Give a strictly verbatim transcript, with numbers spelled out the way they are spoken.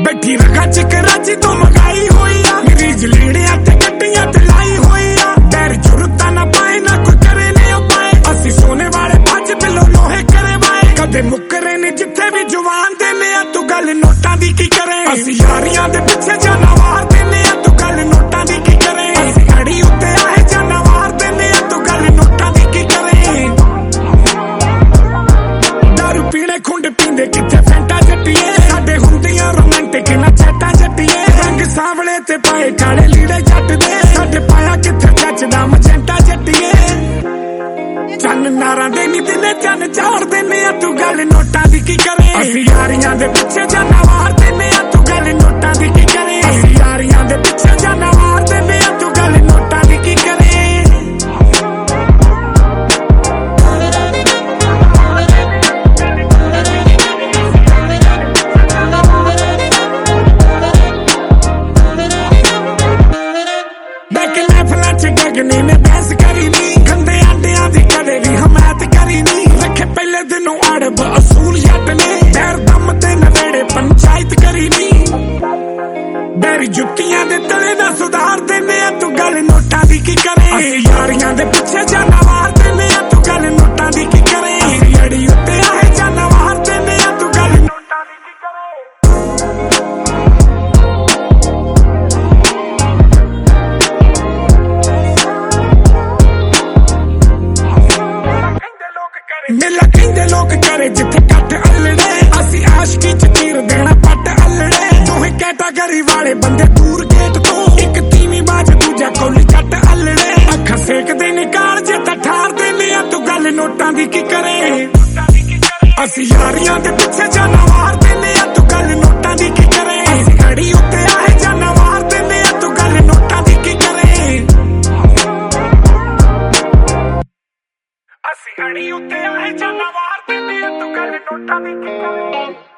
बैठी रखा चिक राची तो मंगाई हुई आ मरीज लेड़िया ते गड्डियां ते लाई हुई आ डर जुरता ना पाए ना कोई करे नहीं पाए असि सोने वाले बाज बिलो लोहे करे वाए कदे मुकरे ने जिथे भी जुबान देने आ तू गल नोटा दी की करे असि यारियां दे पिछे जाना वार देने आ तू गल नोटा दी की करे असि अड़ी उत्ते आए जाना वार देने आ तू गल नोटा दी की करे दारू पीने खुंड पींदे किथे फैंटा जट्टिए साडे हुंदियां रोमांटिक ना चैटा जट्टिए रंग सावले ते पाए काले लीड़े जट दे साडे पाया किथे जचदा मचैंटा जट्टिए चन नारा दे नी दिने चन चाड़ देने आ तू गल नोटा दी की करे असि यारियां दे पिछे जाना वार देने आ तू गल नोटा दी की करे असि यारियां दे पिछे जाना वार देने आ तू गल नोटा दी की करे गगने ने बहस करी नी गंदे आंडिया दी कदे भी हमायत करी नी रखे पहले दिनों अड़ब असूल जट ने पैर दम ते नवेड़े पंचायत करी नी बैरी जुत्तियां दे तले दा सुधार देने आ तू गल नोटा दी की करे असि यारियां दे पिछे जाना वार देने आ तू गल नोटा दी की करे असि अड़ी उत्ते आए जाना वार देने आ तू गल नोटा दी की करे मेला कहंदे लोग करे जिथे कट अल्लड़े असि आशिकी च तीर देना पट अल्लड़े दोहे कैटागरी वाले बंदे दूर गेट तो एक तीवी बाज दूजा कोली कट अल्लड़े अखा सेकदे ने काल जे ता ठार देने आ तू गल नोटां दी की करे असि यारियां दे पिछे जाना वार देने आ तू गल नोटां दी की करे असि अड़ी उत्ते आए जाना वार देने आ तू गल नोटां दी की करे असि अड़ी उत्ते आए जाना वार देने आ तू गल नोटां दी की करे।